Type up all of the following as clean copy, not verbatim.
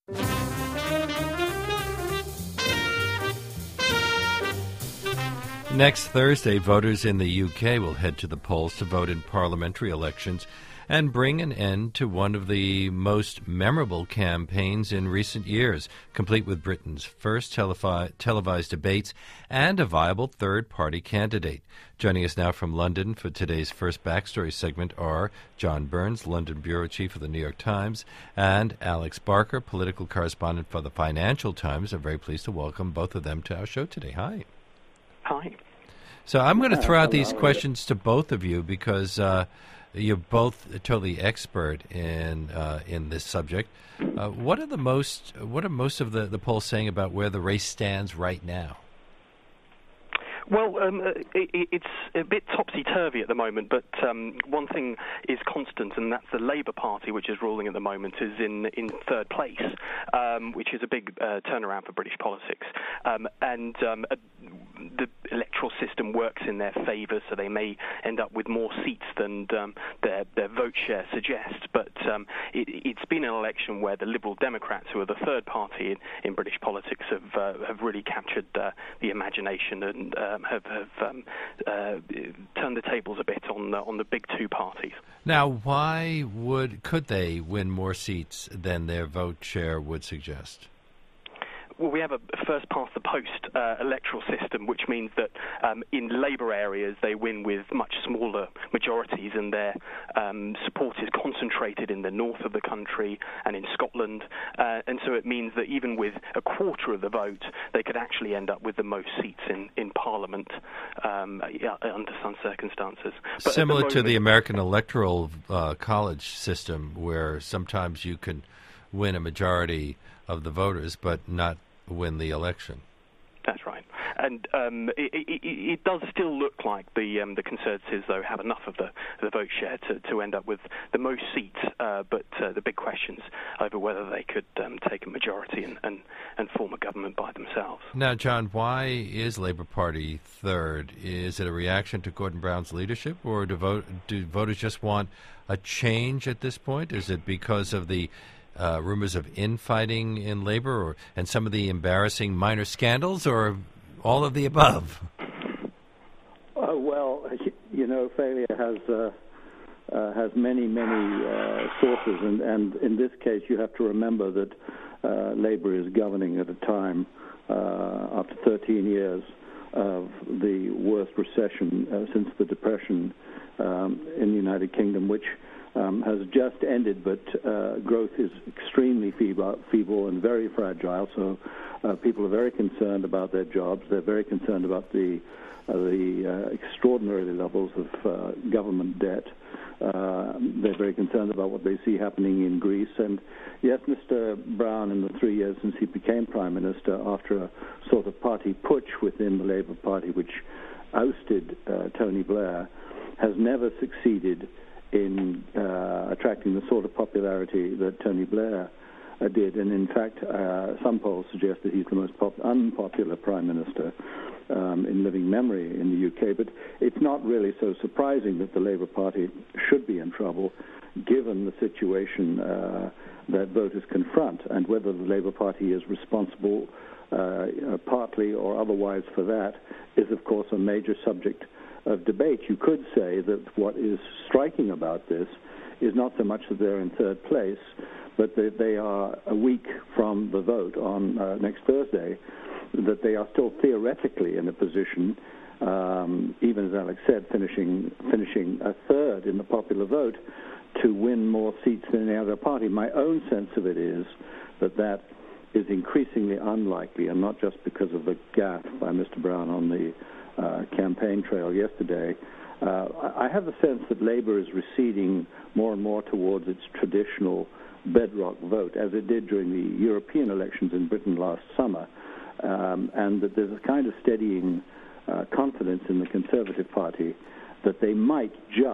Next Thursday, voters in the UK will head to the polls to vote in parliamentary elections and bring an end to one of the most memorable campaigns in recent years, complete with Britain's first televised debates and a viable third-party candidate. Joining us now from London for today's first Backstory segment are John Burns, London bureau chief of the New York Times, and Alex Barker, political correspondent for the Financial Times. I'm very pleased to welcome both of them to our show today. Hi. Hi. So I'm going to throw out these questions to both of you because you're both totally expert in this subject. What are most of the polls saying about where the race stands right now? Well, it's a bit topsy-turvy at the moment, but one thing is constant, and that's the Labour Party, which is ruling at the moment, is in third place, which is a big turnaround for British politics. The electoral system works in their favour, so they may end up with more seats than their vote share suggests. But it's been an election where the Liberal Democrats, who are the third party in British politics, have really captured the imagination and have turned the tables a bit on the big two parties. Now, why could they win more seats than their vote share would suggest? Well, we have a first-past-the-post electoral system, which means that in Labour areas they win with much smaller majorities, and their support is concentrated in the north of the country and in Scotland. And so it means that even with a quarter of the vote, they could actually end up with the most seats in Parliament under some circumstances. But similar to the American Electoral College system, where sometimes you can win a majority of the voters, but not win the election. That's right. And it does still look like the Conservatives, though, have enough of the vote share to end up with the most seats, but the big questions over whether they could take a majority and form a government by themselves. Now, John, why is Labour Party third? Is it a reaction to Gordon Brown's leadership, or do voters just want a change at this point? Is it because of the rumors of infighting in Labour and some of the embarrassing minor scandals, or all of the above? Well, failure has many sources, and in this case you have to remember that Labour is governing at a time after 13 years of the worst recession since the Depression in the United Kingdom, which has just ended, but growth is extremely feeble and very fragile. So people are very concerned about their jobs. They're very concerned about the extraordinary levels of government debt. They're very concerned about what they see happening in Greece. And yes, Mr. Brown, in the 3 years since he became Prime Minister, after a sort of party putsch within the Labour Party, which ousted Tony Blair, has never succeeded in attracting the sort of popularity that Tony Blair did. And in fact, some polls suggest that he's the most unpopular Prime Minister in living memory in the UK. But it's not really so surprising that the Labour Party should be in trouble, given the situation that voters confront, and whether the Labour Party is responsible partly or otherwise for that is, of course, a major subject of debate. You could say that what is striking about this is not so much that they're in third place, but that they are a week from the vote on next Thursday, that they are still theoretically in a position, even as Alex said, finishing a third in the popular vote, to win more seats than any other party. My own sense of it is that is increasingly unlikely, and not just because of the gaffe by Mr. Brown on the campaign trail yesterday. I have the sense that Labour is receding more and more towards its traditional bedrock vote, as it did during the European elections in Britain last summer, and that there's a kind of steadying confidence in the Conservative Party that they might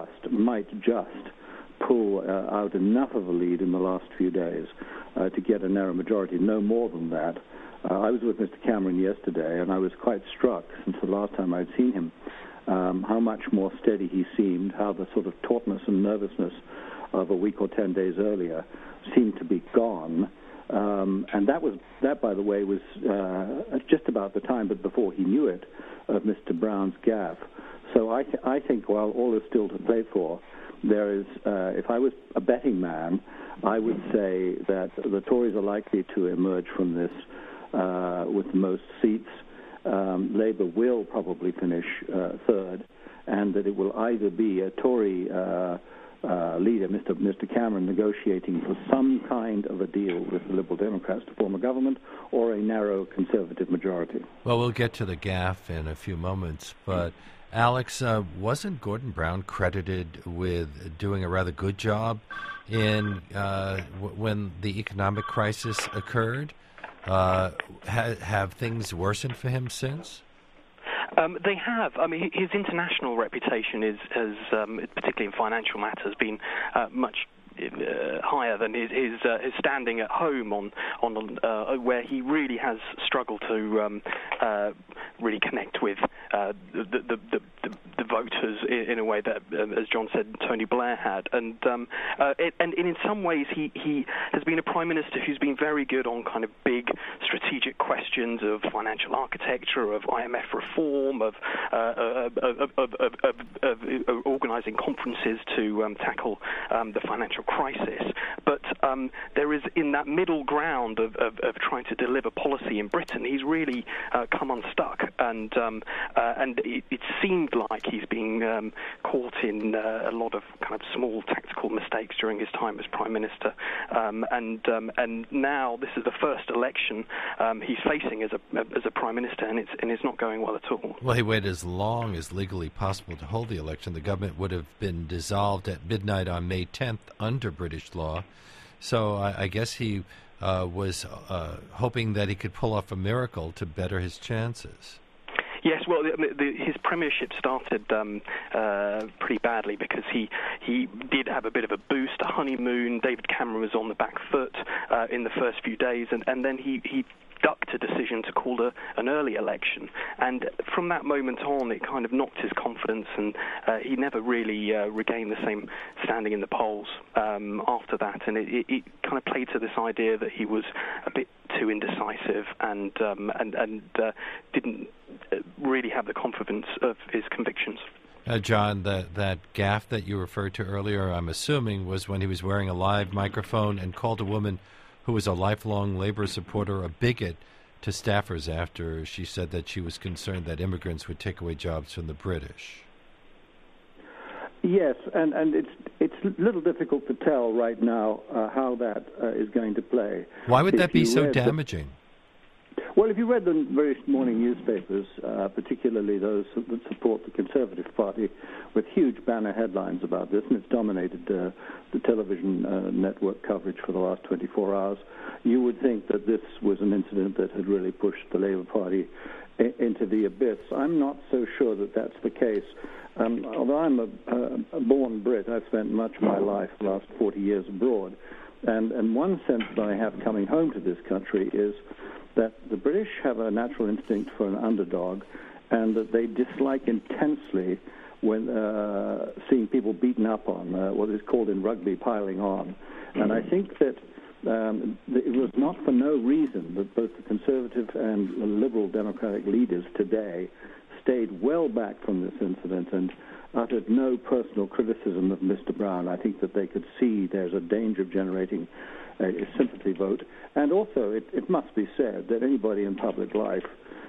just pull out enough of a lead in the last few days to get a narrow majority, no more than that. I was with Mr. Cameron yesterday, and I was quite struck, since the last time I'd seen him, how much more steady he seemed, how the sort of tautness and nervousness of a week or 10 days earlier seemed to be gone. And that, by the way, was just about the time, but before he knew it, of Mr. Brown's gaffe. So I think while all is still to play for, there is, if I was a betting man, I would say that the Tories are likely to emerge from this with the most seats. Labour will probably finish third, and that it will either be a Tory leader, Mr. Cameron, negotiating for some kind of a deal with the Liberal Democrats to form a government, or a narrow Conservative majority. Well, we'll get to the gaffe in a few moments, but Alex, wasn't Gordon Brown credited with doing a rather good job in when the economic crisis occurred? Have things worsened for him since? They have. I mean, his international reputation has particularly in financial matters, been much higher than his standing at home on where he really has struggled to really connect with the voters in a way that, as John said, Tony Blair had, and in some ways he has been a prime minister who's been very good on kind of big strategic questions of financial architecture, of IMF reform, of organising conferences to tackle the financial crisis. But there is, in that middle ground of trying to deliver policy in Britain, he's really come unstuck, and it seemed like he's being caught in a lot of kind of small tactical mistakes during his time as Prime Minister, and now this is the first election he's facing as a Prime Minister, and it's not going well at all. Well, he waited as long as legally possible to hold the election. The government would have been dissolved at midnight on May 10th under British law, so I guess he was hoping that he could pull off a miracle to better his chances. Yes, well, his premiership started pretty badly because he did have a bit of a boost, a honeymoon. David Cameron was on the back foot in the first few days, and then he ducked a decision to call an early election. And from that moment on, it kind of knocked his confidence, and he never really regained the same standing in the polls after that. And it kind of played to this idea that he was a bit too indecisive and didn't really have the confidence of his convictions. John, that gaffe that you referred to earlier, I'm assuming, was when he was wearing a live microphone and called a woman who was a lifelong Labour supporter a bigot to staffers after she said that she was concerned that immigrants would take away jobs from the British. Yes, and it's a little difficult to tell right now how that is going to play. Why would that be so damaging? Well, if you read the various morning newspapers, particularly those that support the Conservative Party, with huge banner headlines about this, and it's dominated the television network coverage for the last 24 hours, you would think that this was an incident that had really pushed the Labour Party into the abyss. I'm not so sure that that's the case. Although I'm a born Brit, I've spent much of my life, the last 40 years abroad, and one sense that I have coming home to this country is that the British have a natural instinct for an underdog, and that they dislike intensely when seeing people beaten up on, what is called in rugby piling on. And I think that it was not for no reason that both the Conservative and the Liberal Democratic leaders today stayed well back from this incident and uttered no personal criticism of Mr. Brown. I think that they could see there's a danger of generating a sympathy vote. And also, it must be said that anybody in public life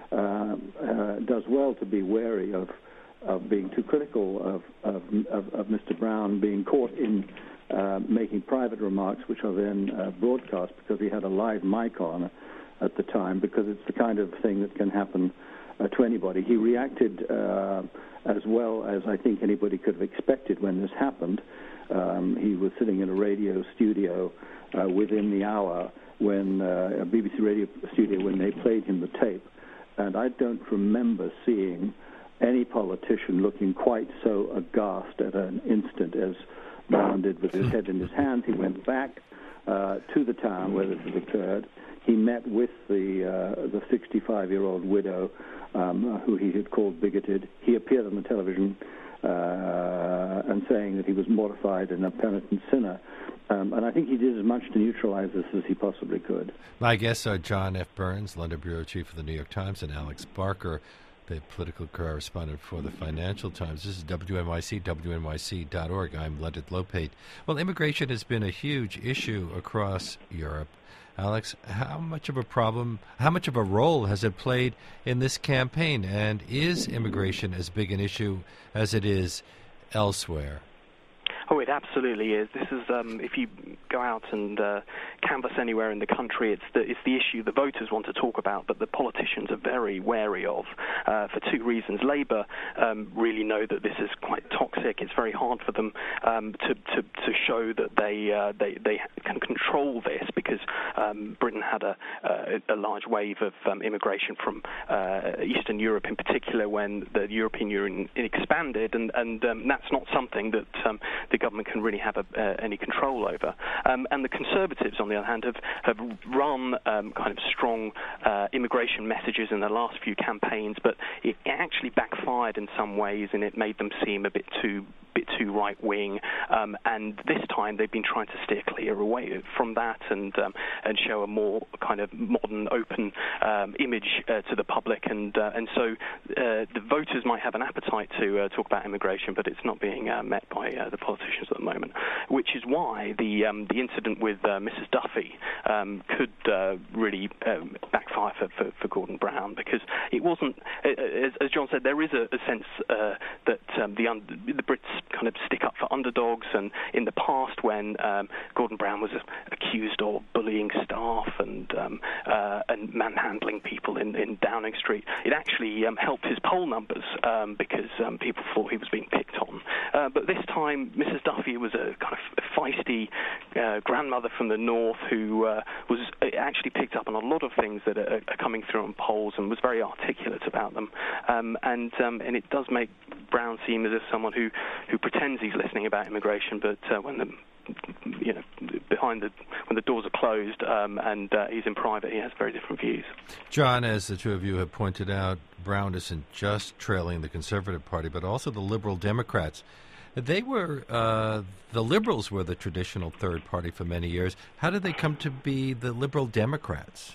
does well to be wary of being too critical of Mr. Brown being caught in making private remarks, which are then broadcast because he had a live mic on at the time, because it's the kind of thing that can happen to anybody. He reacted as well as I think anybody could have expected when this happened. He was sitting in a radio studio within the hour when a BBC radio studio when they played him the tape, and I don't remember seeing any politician looking quite so aghast at an instant as Brown did with his head in his hands. He went back to the town where this had occurred. He met with the 65-year-old widow who he had called bigoted. He appeared on the television and saying that he was mortified and a penitent sinner. And I think he did as much to neutralize this as he possibly could. My guests are John F. Burns, London bureau chief of the New York Times, and Alex Barker, the political correspondent for the Financial Times. This is WNYC, WNYC.org. I'm Leonard Lopate. Well, immigration has been a huge issue across Europe. Alex, how much of a role has it played in this campaign? And is immigration as big an issue as it is elsewhere? Oh, it absolutely is. This is if you go out and canvass anywhere in the country, it's the issue the voters want to talk about, but the politicians are very wary of for two reasons. Labour really know that this is quite toxic. It's very hard for them to show that they can control this, because Britain had a large wave of immigration from Eastern Europe in particular when the European Union expanded, and that's not something that the government can really have any control over. And the Conservatives, on the other hand, have run kind of strong immigration messages in the last few campaigns, but it actually backfired in some ways, and it made them seem a bit too right-wing. And this time they've been trying to steer clear away from that and show a more kind of modern, open image to the public. And so the voters might have an appetite to talk about immigration, but it's not being met by the politicians at the moment, which is why the incident with Mrs. Duffy could really backfire for Gordon Brown, because it wasn't, as John said, there is a sense that the Brits kind of stick up for underdogs, and in the past when Gordon Brown was accused of bullying staff and manhandling people in Downing Street, it actually helped his poll numbers because people thought he was being picked on. But this time, Mrs. Duffy was a kind of feisty grandmother from the north who was actually picked up on a lot of things that are coming through on polls and was very articulate about them. And it does make Brown seem as if someone who pretends he's listening about immigration, but when the doors are closed and he's in private, he has very different views. John, as the two of you have pointed out, Brown isn't just trailing the Conservative Party, but also the Liberal Democrats. They were, the Liberals were the traditional third party for many years. How did they come to be the Liberal Democrats?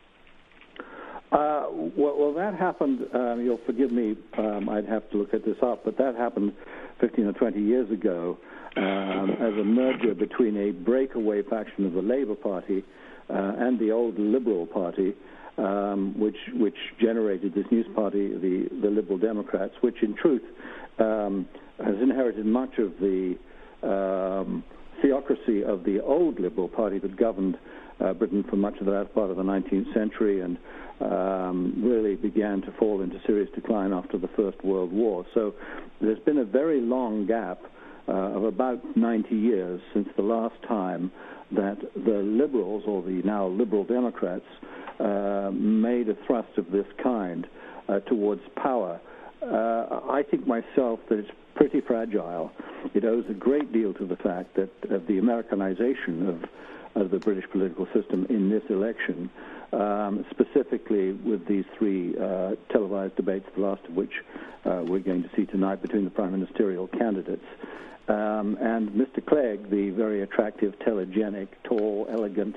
Well, that happened, you'll forgive me, I'd have to look at this up, but that happened 15 or 20 years ago as a merger between a breakaway faction of the Labour Party and the old Liberal Party, which generated this news party, the Liberal Democrats, which in truth has inherited much of the theocracy of the old Liberal Party that governed Britain for much of that part of the 19th century and really began to fall into serious decline after the First World War. So there's been a very long gap of about 90 years since the last time that the Liberals, or the now Liberal Democrats, made a thrust of this kind towards power. I think myself that it's pretty fragile. It owes a great deal to the fact that of the Americanization of the British political system in this election, specifically with these three televised debates, the last of which we're going to see tonight between the prime ministerial candidates. And Mr. Clegg, the very attractive, telegenic, tall, elegant,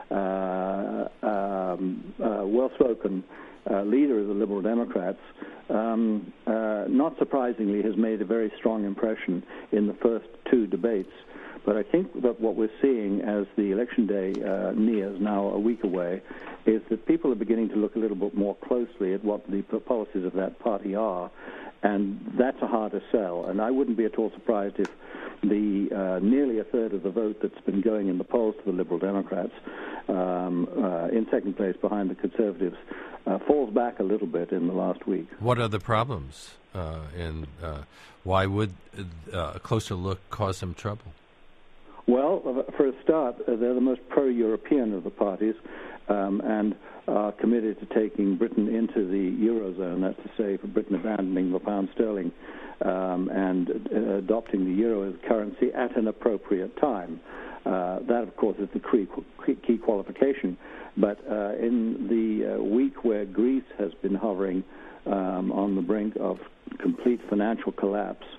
well-spoken leader of the Liberal Democrats, not surprisingly, has made a very strong impression in the first two debates. But I think that what we're seeing as the election day nears, now a week away, is that people are beginning to look a little bit more closely at what the policies of that party are, and that's a harder sell. And I wouldn't be at all surprised if the nearly a third of the vote that's been going in the polls to the Liberal Democrats, in second place behind the Conservatives, falls back a little bit in the last week. What are the problems, and why would a closer look cause them trouble? Well, for a start, they're the most pro-European of the parties and are committed to taking Britain into the Eurozone, that's to say, for Britain abandoning the pound sterling and adopting the euro as currency at an appropriate time. That, of course, is the key qualification. But in the week where Greece has been hovering on the brink of complete financial collapse,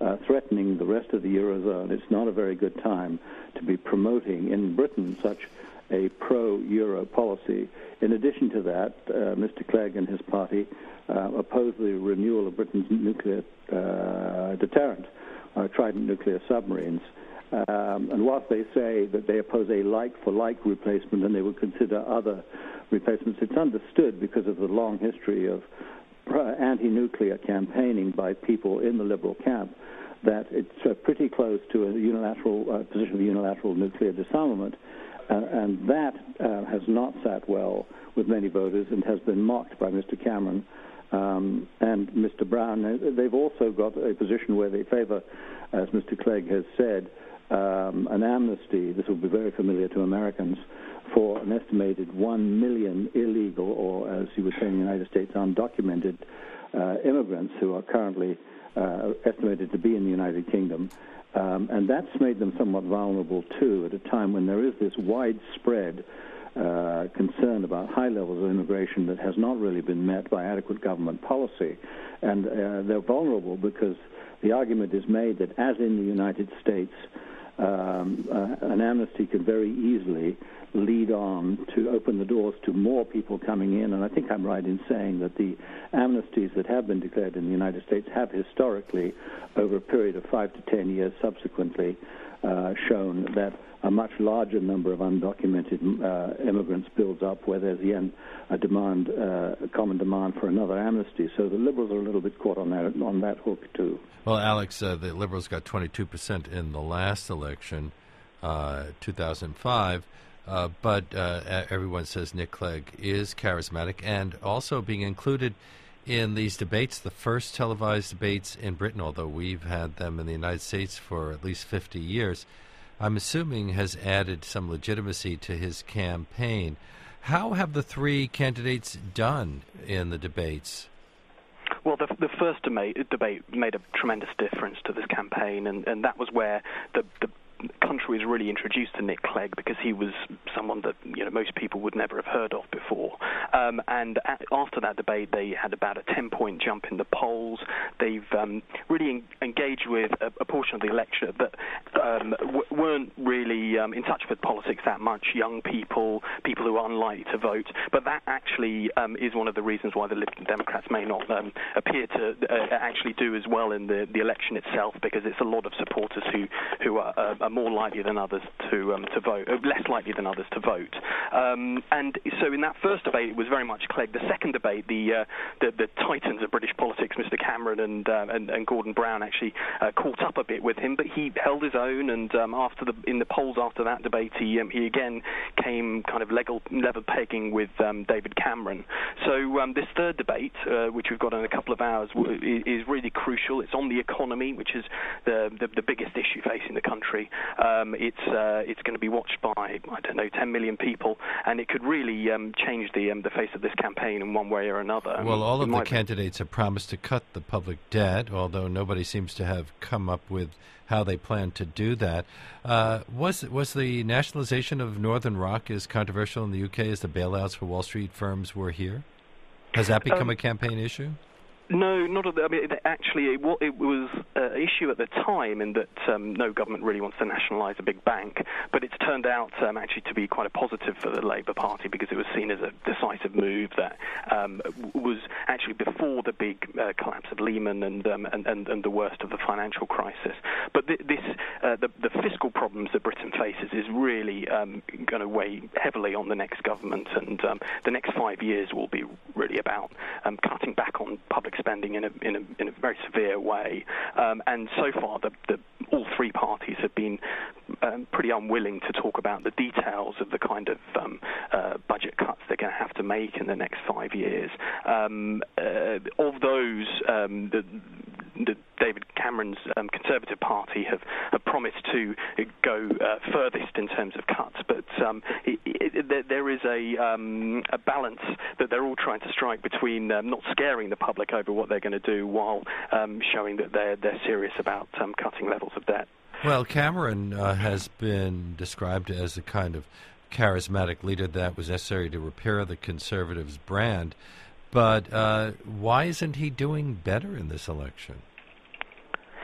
threatening the rest of the Eurozone. It's not a very good time to be promoting in Britain such a pro-Euro policy. In addition to that, Mr. Clegg and his party oppose the renewal of Britain's nuclear deterrent, Trident nuclear submarines. And whilst they say that they oppose a like-for-like replacement and they would consider other replacements, it's understood because of the long history of anti-nuclear campaigning by people in the Liberal camp that it's pretty close to a unilateral position of unilateral nuclear disarmament. And that has not sat well with many voters and has been mocked by Mr. Cameron and Mr. Brown. They've also got a position where they favor, as Mr. Clegg has said, an amnesty. This will be very familiar to Americans, for an estimated 1 million illegal, or as you would say in the United States, undocumented immigrants who are currently estimated to be in the United Kingdom. And that's made them somewhat vulnerable, too, at a time when there is this widespread concern about high levels of immigration that has not really been met by adequate government policy. And they're vulnerable because the argument is made that, as in the United States, an amnesty could very easily lead on to open the doors to more people coming in. And I think I'm right in saying that the amnesties that have been declared in the United States have historically, over a period of 5 to 10 years subsequently, shown that a much larger number of undocumented immigrants builds up, where there's again a common demand for another amnesty. So the Liberals are a little bit caught on that hook too. Well, Alex, the Liberals got 22% in the last election, 2005. But everyone says Nick Clegg is charismatic and also being included in these debates, the first televised debates in Britain, although we've had them in the United States for at least 50 years, I'm assuming has added some legitimacy to his campaign. How have the three candidates done in the debates? Well, the first debate made a tremendous difference to this campaign, and that was where the country was really introduced to Nick Clegg, because he was someone that most people would never have heard of before. And after that debate, they had about a 10-point jump in the polls. They've really engaged with a portion of the electorate that weren't really in touch with politics that much, young people who are unlikely to vote. But that actually is one of the reasons why the Liberal Democrats may not appear to actually do as well in the election itself, because it's a lot of supporters who are more likely than others to vote, less likely than others to vote. And so in that first debate, it was very much Clegg. The second debate, the titans of British politics, Mr. Cameron and Gordon Brown, actually caught up a bit with him, but he held his own. And in the polls after that debate, he again came kind of level pegging with David Cameron. So this third debate, which we've got in a couple of hours, is really crucial. It's on the economy, which is the biggest issue facing the country. It's going to be watched by, 10 million people, and it could really change the face of this campaign in one way or another. Well, all of the candidates have promised to cut the public debt, although nobody seems to have come up with how they plan to do that. Was the nationalization of Northern Rock as controversial in the UK as the bailouts for Wall Street firms were here? Has that become a campaign issue? No, not at the, I mean, actually, it was an issue at the time in that no government really wants to nationalise a big bank, but it's turned out actually to be quite a positive for the Labour Party, because it was seen as a decisive move that was actually before the big collapse of Lehman and the worst of the financial crisis. But the fiscal problems that Britain faces is really going to weigh heavily on the next government, and the next 5 years will be really about cutting back on public spending in a very severe way, and so far all three parties have been pretty unwilling to talk about the details of the kind of budget cuts they're going to have to make in the next 5 years. Of those, the David Cameron's Conservative Party have promised to go furthest in terms of cuts, but there is a balance that they're all trying to strike between not scaring the public over what they're going to do while showing that they're serious about cutting levels of debt. Well, Cameron has been described as the kind of charismatic leader that was necessary to repair the Conservatives' brand, but why isn't he doing better in this election?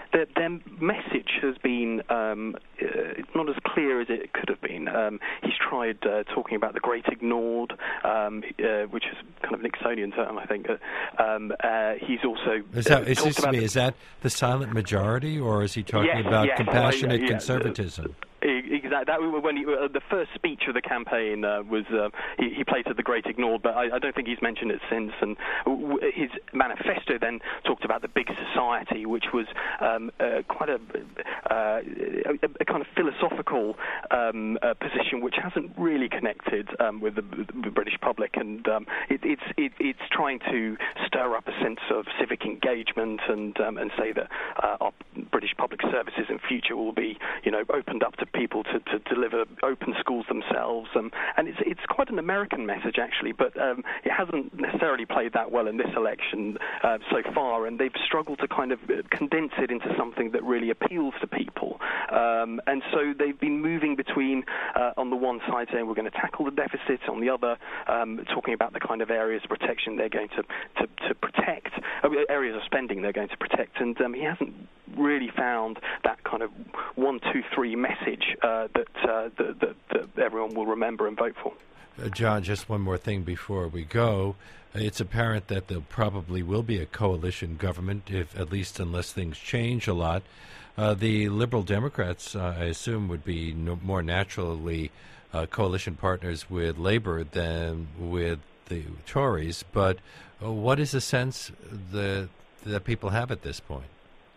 their message has been not as clear as it could have been. He's tried talking about the Great Ignored, which is kind of Nixonian term, I think. He's also is that the silent majority, or is he talking about compassionate conservatism? Exactly. When the first speech of the campaign was, he played to the Great Ignored, but I don't think he's mentioned it since. And his manifesto then talked about the big society, which was quite a kind of philosophical position, which hasn't really connected with the British public, and it's trying to stir up a sense of civic engagement and say that our British public services in future will be, opened up to people to deliver open schools themselves, and it's quite an American message actually, but it hasn't necessarily played that well in this election so far, and they've struggled to kind of condense it into something that really appeals to people, and so they've been moving between on the one side saying we're going to tackle the deficit, on the other talking about the kind of areas of protection they're going to protect, areas of spending they're going to protect, and he hasn't really found that kind of 1, 2, 3 message that everyone will remember and vote for. John, just one more thing before we go. It's apparent that there probably will be a coalition government, at least unless things change a lot. The Liberal Democrats, I assume, would be more naturally coalition partners with Labour than with the Tories. But what is the sense that people have at this point?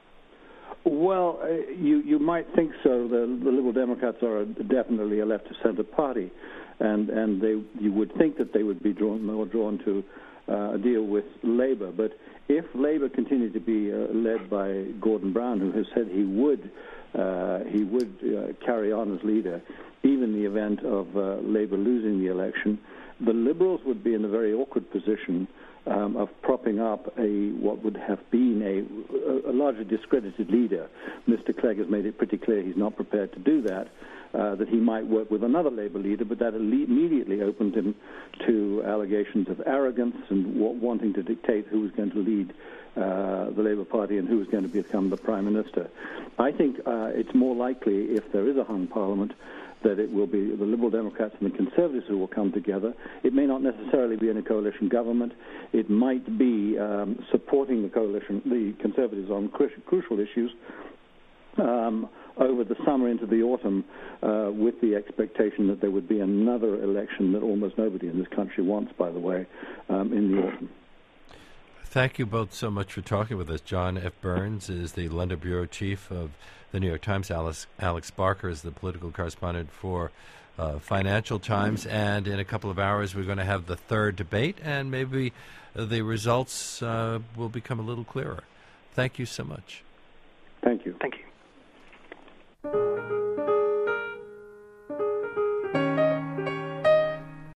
Well, you might think so. The Liberal Democrats are definitely a left-of-centre party, and you would think that they would be more drawn to a deal with Labour. But if Labour continued to be led by Gordon Brown, who has said he would carry on as leader, even in the event of Labour losing the election, the Liberals would be in a very awkward position of propping up what would have been a largely discredited leader. Mr. Clegg has made it pretty clear he's not prepared to do that, that he might work with another Labour leader, but that immediately opened him to allegations of arrogance and wanting to dictate who was going to lead the Labour Party and who was going to become the Prime Minister. I think it's more likely, if there is a hung Parliament, that it will be the Liberal Democrats and the Conservatives who will come together. It may not necessarily be in a coalition government. It might be supporting the Conservatives on crucial issues over the summer into the autumn, with the expectation that there would be another election that almost nobody in this country wants, by the way, in the autumn. Thank you both so much for talking with us. John F. Burns is the London bureau chief of the New York Times. Alex Barker is the political correspondent for Financial Times. And in a couple of hours, we're going to have the third debate, and maybe the results will become a little clearer. Thank you so much. Thank you. Thank you.